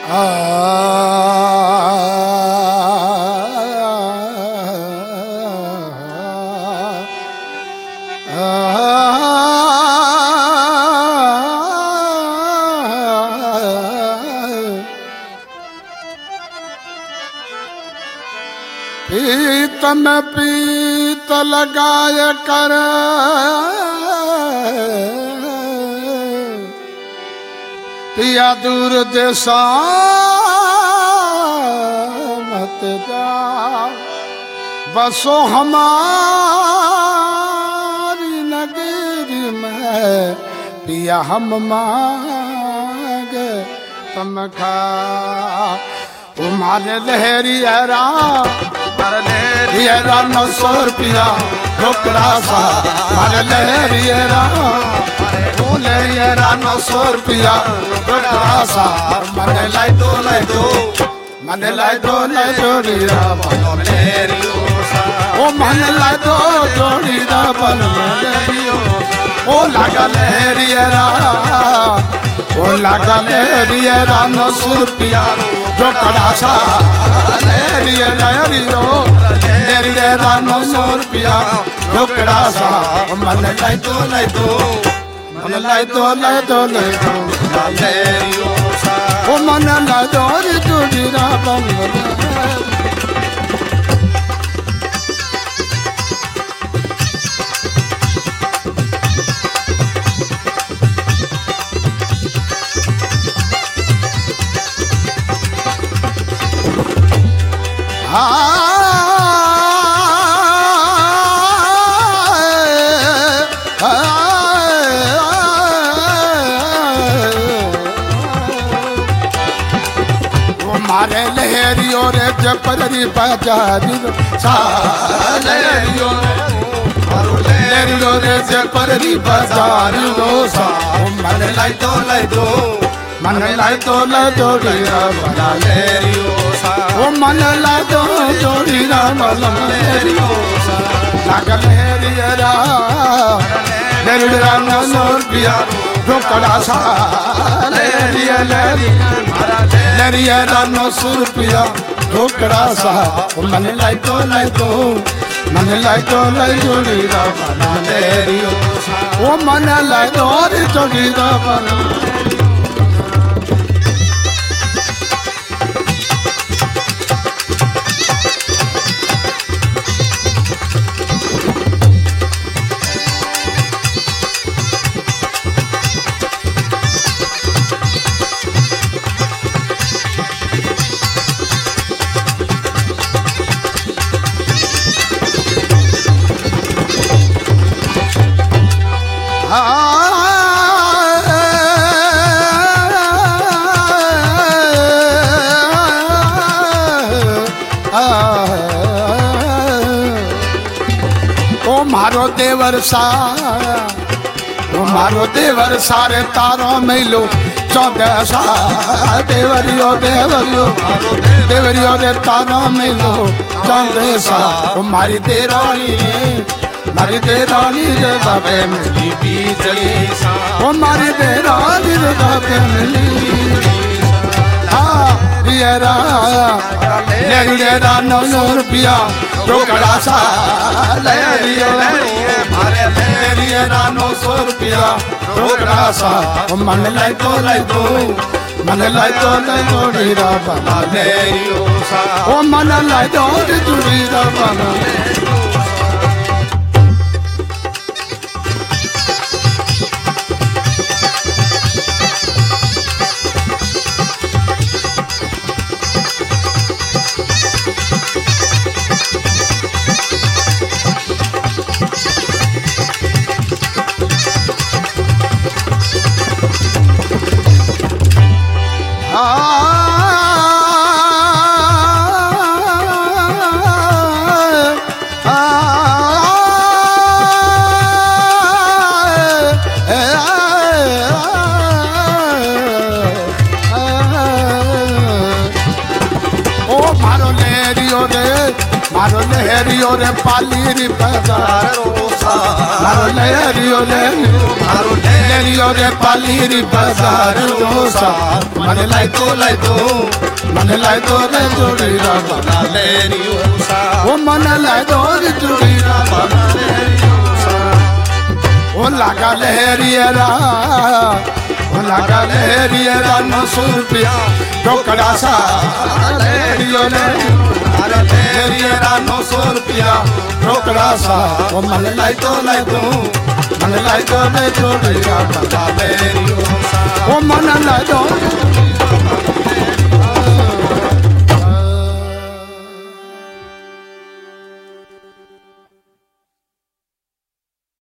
पीत में पीत लगाय कर पिया दूर देशा मत जा बसो हमारी नगरी में पिया हम मांग तम खा तुम्हारे लहरी लहरिया 900 रुपया ढोकरा सा मारे लहरिया 900 रुपया ढोकरा सा मने लाई दो मने लाई दो जोड़ीरा ओ मने लाई दो जोड़ीरा बन ओ लगा लहरिया 900 रुपया ढोकरा सा लहरिया 900 रुपया ढोकरा सा मन लाई दो मन लाई दो ओ मन लाई दो जोड़ीरा बन मारे लहरियो रे जपरी बाजारी लहरियो रे जपरी बाजारी मन लाई दो जोड़ीरा बना लहरियो ओ मन लाई दो जोड़ीरा बना लहरियो लगा लहरिया 900 रुपया ढोकरा सा लहरिया 900 रुपया ढोकरा सा मन लाई दो जोड़ीरा बना लहरियो ओ मन लाई दो जोड़ीरा बना ओ मारो देवर सारे तारो मिलो 14 सा देवरियो रे तारो मिलो 14 सा ओ मारी देरानी रे बाबे मिली बीजली सा ओ मारी देरानी रे बाबे मिली लहरिया 900 रुपया ढोकरा सा लहरिया 900 रुपया ढोकरा सा मन लाई दो जोड़ीरा बना लहरियो सा ओ मन लाई दो जोड़ीरा बना लहरियो रे पाली रे बाजार मारो लहरियो लहरियो रे पाली रे बाजार रोसा मन लाई तो रे जोड़ी रामा लहरियो सा ओ मन लाई तो रे जोड़ी रामा लहरियो सा ओ लागा लहरिया ओ लागा लहरिया 900 रुपया टोकरा सा लहरियो लहरिया 900 रुपया टोकरा सा ओ मन लाई तो रे जोड़ी रामा लहरियो सा ओ मन लाई तो